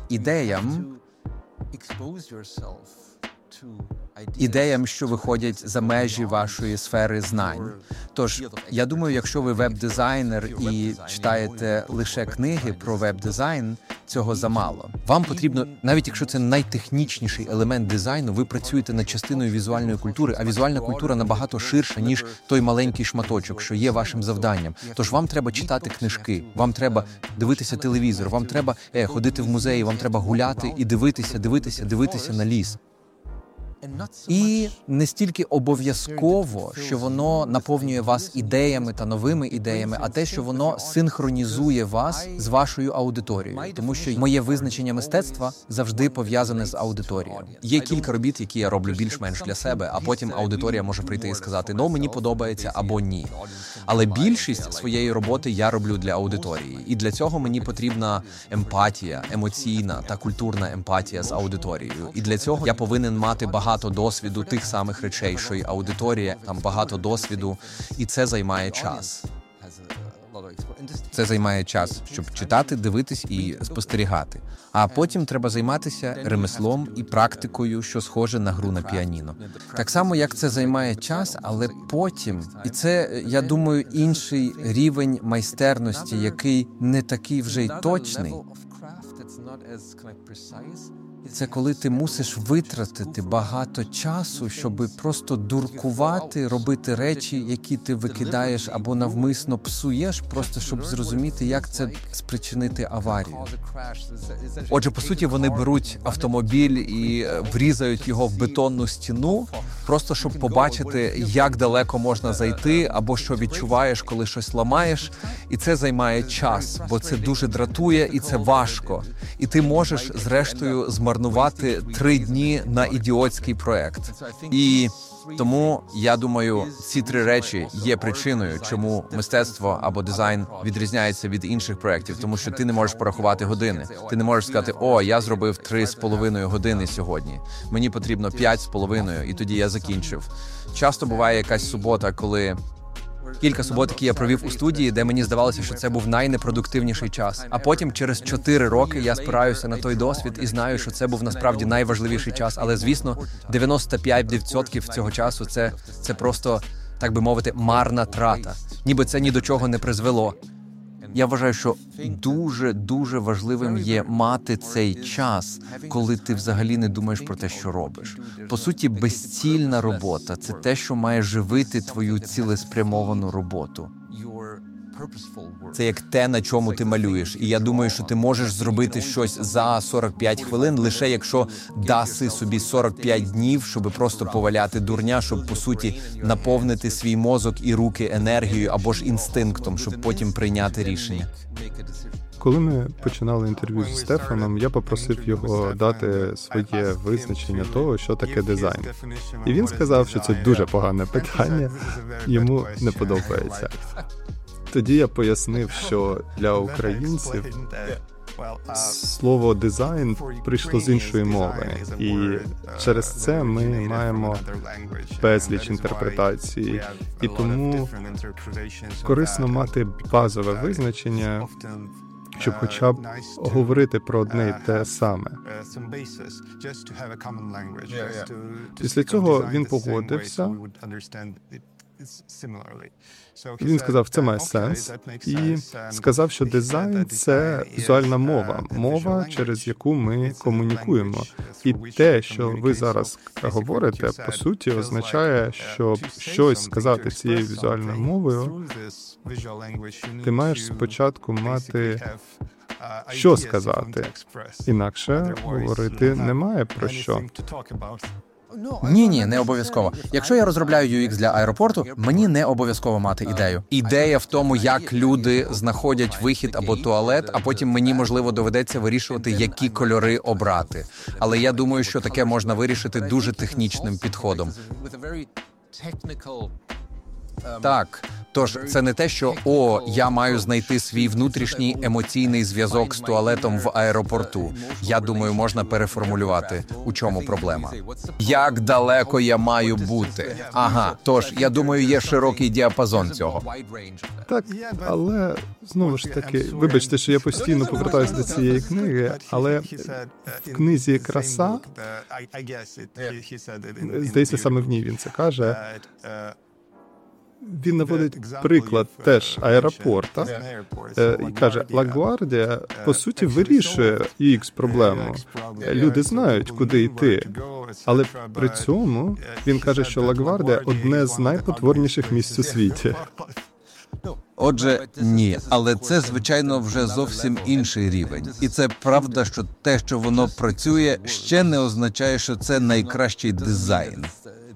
ідеям, що виходять за межі вашої сфери знань. Тож, я думаю, якщо ви веб-дизайнер і читаєте лише книги про веб-дизайн, цього замало. Вам потрібно, навіть якщо це найтехнічніший елемент дизайну, ви працюєте над частиною візуальної культури, а візуальна культура набагато ширша, ніж той маленький шматочок, що є вашим завданням. Тож вам треба читати книжки, вам треба дивитися телевізор, вам треба ходити в музеї, вам треба гуляти і дивитися на ліс. І не стільки обов'язково, що воно наповнює вас ідеями та новими ідеями, а те, що воно синхронізує вас з вашою аудиторією. Тому що моє визначення мистецтва завжди пов'язане з аудиторією. Є кілька робіт, які я роблю більш-менш для себе, а потім аудиторія може прийти і сказати, мені подобається або ні. Але більшість своєї роботи я роблю для аудиторії. І для цього мені потрібна емпатія, емоційна та культурна емпатія з аудиторією. І для цього я повинен мати багато досвіду тих самих речей, що й аудиторія, там багато досвіду, і це займає час. Це займає час, щоб читати, дивитись і спостерігати. А потім треба займатися ремеслом і практикою, що схоже на гру на піаніно. Так само, як це займає час, але потім, і це, я думаю, інший рівень майстерності, який не такий вже й точний. Це коли ти мусиш витратити багато часу, щоб просто дуркувати, робити речі, які ти викидаєш або навмисно псуєш, просто щоб зрозуміти, як це спричинити аварію. Отже, по суті, вони беруть автомобіль і врізають його в бетонну стіну, просто щоб побачити, як далеко можна зайти, або що відчуваєш, коли щось ламаєш. І це займає час, бо це дуже дратує і це важко. І ти можеш, зрештою, змарнувати 3 дні на ідіотський проект. І тому, я думаю, ці 3 речі є причиною, чому мистецтво або дизайн відрізняється від інших проєктів, тому що ти не можеш порахувати години. Ти не можеш сказати, я зробив 3,5 години сьогодні. Мені потрібно 5,5, і тоді я закінчив. Часто буває якась субота, коли... Кілька субот, які я провів у студії, де мені здавалося, що це був найнепродуктивніший час. А потім, через 4 роки, я спираюся на той досвід і знаю, що це був насправді найважливіший час. Але, звісно, 95% цього часу – це просто, так би мовити, марна трата. Ніби це ні до чого не призвело. Я вважаю, що дуже важливим є мати цей час, коли ти взагалі не думаєш про те, що робиш. По суті, безцільна робота – це те, що має живити твою цілеспрямовану роботу. Це як те, на чому ти малюєш. І я думаю, що ти можеш зробити щось за 45 хвилин, лише якщо даси собі 45 днів, щоб просто поваляти дурня, щоб, по суті, наповнити свій мозок і руки енергією або ж інстинктом, щоб потім прийняти рішення. Коли ми починали інтерв'ю з Стефаном, я попросив його дати своє визначення того, що таке дизайн. І він сказав, що це дуже погане питання, йому не подобається. Тоді я пояснив, що для українців слово «дизайн» прийшло з іншої мови. І через це ми маємо безліч інтерпретацій. І тому корисно мати базове визначення, щоб хоча б говорити про одне і те саме. Після цього він погодився. Він сказав, це має сенс, і сказав, що дизайн – це візуальна мова, через яку ми комунікуємо. І те, що ви зараз говорите, по суті, означає, що щось сказати цією візуальною мовою, ти маєш спочатку мати що сказати, інакше говорити немає про що. Ні, не обов'язково. Якщо я розробляю UX для аеропорту, мені не обов'язково мати ідею. Ідея в тому, як люди знаходять вихід або туалет, а потім мені, можливо, доведеться вирішувати, які кольори обрати. Але я думаю, що таке можна вирішити дуже технічним підходом. Так, тож це не те, що я маю знайти свій внутрішній емоційний зв'язок з туалетом в аеропорту. Я думаю, можна переформулювати, у чому проблема. Як далеко я маю бути? Тож, я думаю, є широкий діапазон цього. Так, але, знову ж таки, вибачте, що я постійно повертаюся до цієї книги, але в книзі «Краса», здається, саме в ній він це каже, він наводить приклад теж аеропорта і каже, LaGuardia, по суті, вирішує UX-проблему. Люди знають, куди йти. Але при цьому він каже, що LaGuardia – одне з найпотворніших місць у світі. Отже, ні, але це, звичайно, вже зовсім інший рівень. І це правда, що те, що воно працює, ще не означає, що це найкращий дизайн.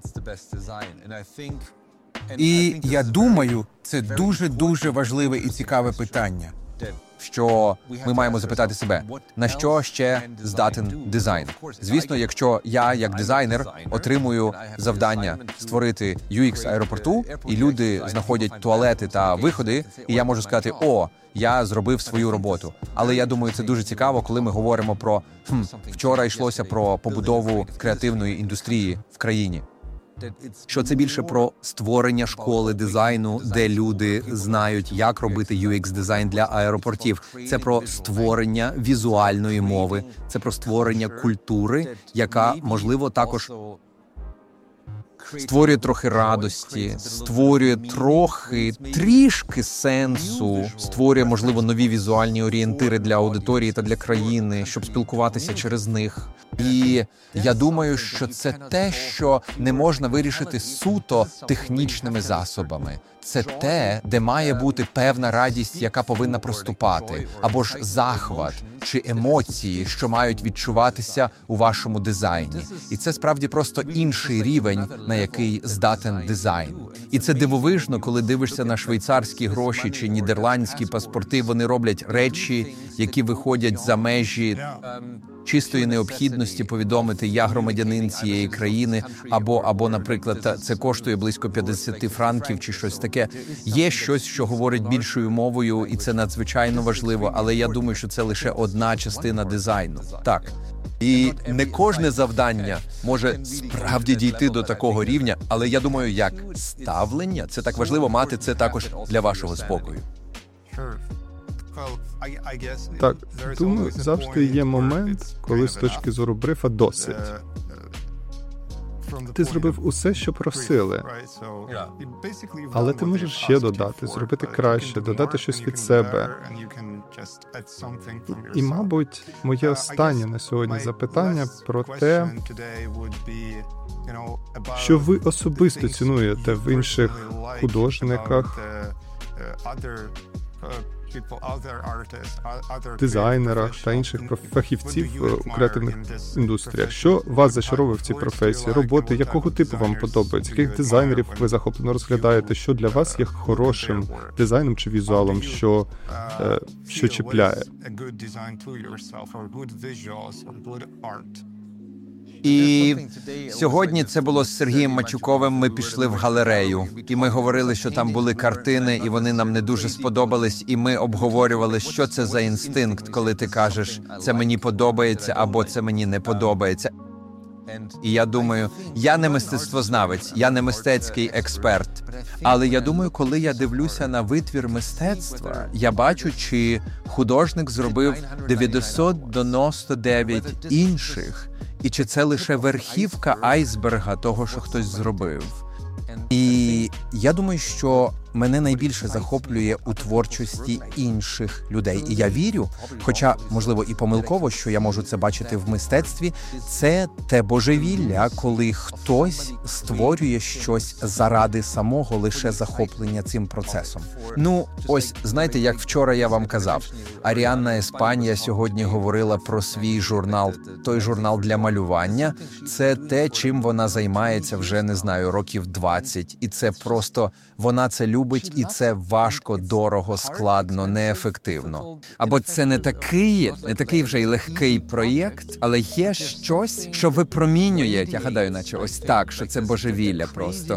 І я думаю, це дуже-дуже важливе і цікаве питання. Що ми маємо запитати себе, на що ще здатен дизайн? Звісно, якщо я, як дизайнер, отримую завдання створити UX аеропорту, і люди знаходять туалети та виходи, і я можу сказати, я зробив свою роботу. Але я думаю, це дуже цікаво, коли ми говоримо про, вчора йшлося про побудову креативної індустрії в країні. Що це більше про створення школи дизайну, де люди знають, як робити UX-дизайн для аеропортів. Це про створення візуальної мови, це про створення культури, яка, можливо, також створює трохи радості, створює трішки сенсу, створює, можливо, нові візуальні орієнтири для аудиторії та для країни, щоб спілкуватися через них. І я думаю, що це те, що не можна вирішити суто технічними засобами. Це те, де має бути певна радість, яка повинна проступати, або ж захват чи емоції, що мають відчуватися у вашому дизайні. І це справді просто інший рівень, на який здатен дизайн. І це дивовижно, коли дивишся на швейцарські гроші чи нідерландські паспорти, вони роблять речі, які виходять за межі чистої необхідності повідомити, я громадянин цієї країни, або, наприклад, це коштує близько 50 франків чи щось таке. Є щось, що говорить більшою мовою, і це надзвичайно важливо, але я думаю, що це лише одна частина дизайну. Так. І не кожне завдання може справді дійти до такого рівня, але я думаю, як ставлення, це так важливо мати це також для вашого спокою. Так, думаю, завжди є момент, коли з точки зору брифа досить. Ти зробив усе, що просили. Але ти можеш ще додати, зробити краще, додати щось від себе. І, мабуть, моє останнє на сьогодні запитання про те, що ви особисто цінуєте в інших художниках, дизайнерах та інших фахівців у креативних індустріях. Що вас зачаровує в цій професії? Роботи якого типу вам подобаються? Яких дизайнерів ви захоплено розглядаєте? Що для вас є хорошим дизайном чи візуалом, що чіпляє? І сьогодні це було з Сергієм Мачуковим, ми пішли в галерею, і ми говорили, що там були картини, і вони нам не дуже сподобались, і ми обговорювали, що це за інстинкт, коли ти кажеш, це мені подобається, або це мені не подобається. І я думаю, я не мистецтвознавець, я не мистецький експерт. Але я думаю, коли я дивлюся на витвір мистецтва, я бачу, чи художник зробив 999 інших, і чи це лише верхівка айсберга того, що хтось зробив. І я думаю, що мене найбільше захоплює у творчості інших людей. І я вірю, хоча, можливо, і помилково, що я можу це бачити в мистецтві, це те божевілля, коли хтось створює щось заради самого лише захоплення цим процесом. Ну, ось, знаєте, як вчора я вам казав, Аріанна Еспанія сьогодні говорила про свій журнал, той журнал для малювання. Це те, чим вона займається вже, не знаю, років 20. І це просто, вона це любить, і це важко, дорого, складно, неефективно. Або це не такий вже й легкий проєкт, але є щось, що випромінює, я гадаю, наче ось так, що це божевілля просто.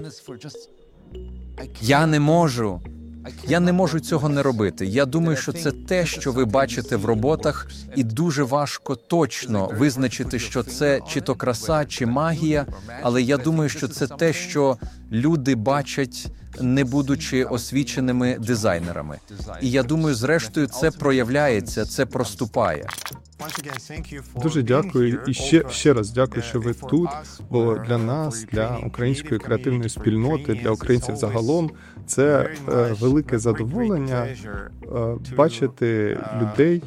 Я не можу цього не робити. Я думаю, що це те, що ви бачите в роботах, і дуже важко точно визначити, що це чи то краса, чи магія, але я думаю, що це те, що люди бачать, не будучи освіченими дизайнерами. І я думаю, зрештою, це проявляється, це проступає. Дуже дякую і ще раз дякую, що ви тут, бо для нас, для української креативної спільноти, для українців загалом, це велике задоволення бачити людей,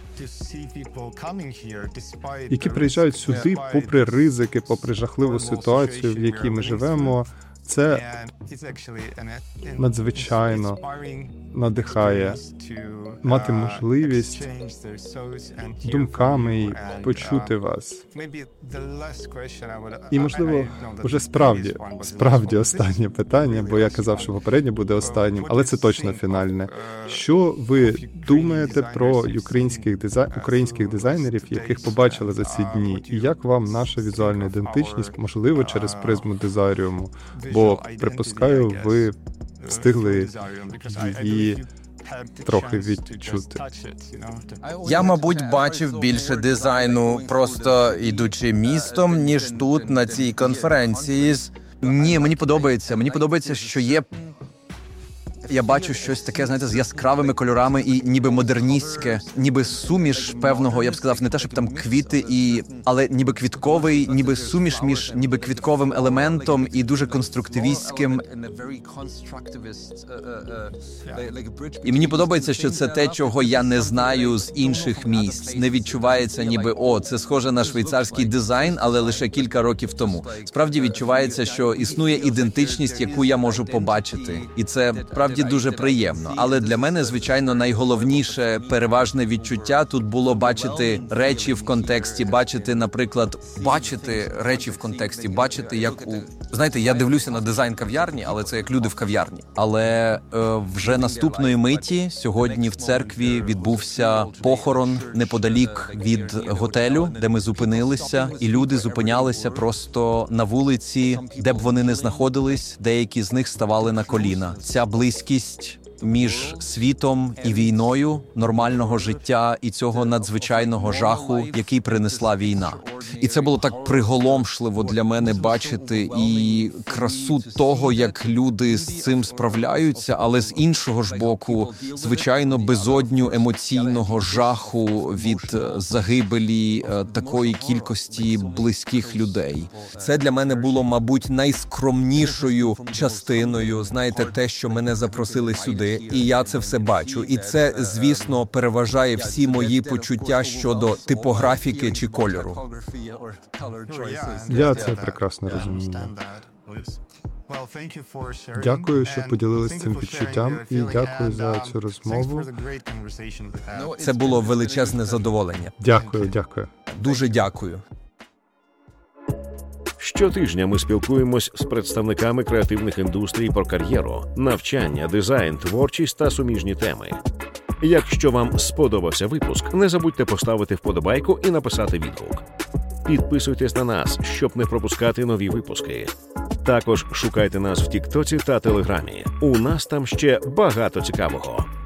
які приїжджають сюди попри ризики, попри жахливу ситуацію, в якій ми живемо. Це надзвичайно надихає мати можливість думками почути вас. І, можливо, вже справді останнє питання, бо я казав, що попереднє буде останнім, але це точно фінальне. Що ви думаєте про українських дизайнерів, яких побачили за ці дні? І як вам наша візуальна ідентичність, можливо, через призму Дизаріуму? Бо, припускаю, ви встигли її трохи відчути. Я, мабуть, бачив більше дизайну, просто ідучи містом, ніж тут, на цій конференції. Ні, мені подобається, що є... Я бачу щось таке, знаєте, з яскравими кольорами і ніби модерністське, ніби суміш певного, я б сказав, не те, щоб там квіти, але ніби квітковий, ніби суміш між ніби квітковим елементом і дуже конструктивістським. І мені подобається, що це те, чого я не знаю з інших місць. Не відчувається ніби, це схоже на швейцарський дизайн, але лише кілька років тому. Справді відчувається, що існує ідентичність, яку я можу побачити. І це, правді, дуже приємно. Але для мене, звичайно, найголовніше, переважне відчуття тут було бачити речі в контексті, бачити, як у... Знаєте, я дивлюся на дизайн кав'ярні, але це як люди в кав'ярні. Але вже наступної миті, сьогодні в церкві відбувся похорон неподалік від готелю, де ми зупинилися, і люди зупинялися просто на вулиці, де б вони не знаходились, деякі з них ставали на коліна. Ця близькість між світом і війною, нормального життя і цього надзвичайного жаху, який принесла війна. І це було так приголомшливо для мене бачити і красу того, як люди з цим справляються, але з іншого ж боку, звичайно, безодню емоційного жаху від загибелі такої кількості близьких людей. Це для мене було, мабуть, найскромнішою частиною, знаєте, те, що мене запросили сюди, і я це все бачу. І це, звісно, переважає всі мої почуття щодо типографіки чи кольору. Я це прекрасно розумію. Дякую, що поділились цим відчуттям, і дякую за цю розмову. Це було величезне задоволення. Дякую. Дуже дякую. Щотижня ми спілкуємось з представниками креативних індустрій про кар'єру, навчання, дизайн, творчість та суміжні теми. Якщо вам сподобався випуск, не забудьте поставити вподобайку і написати відгук. Підписуйтесь на нас, щоб не пропускати нові випуски. Також шукайте нас в Тіктоці та Телеграмі. У нас там ще багато цікавого.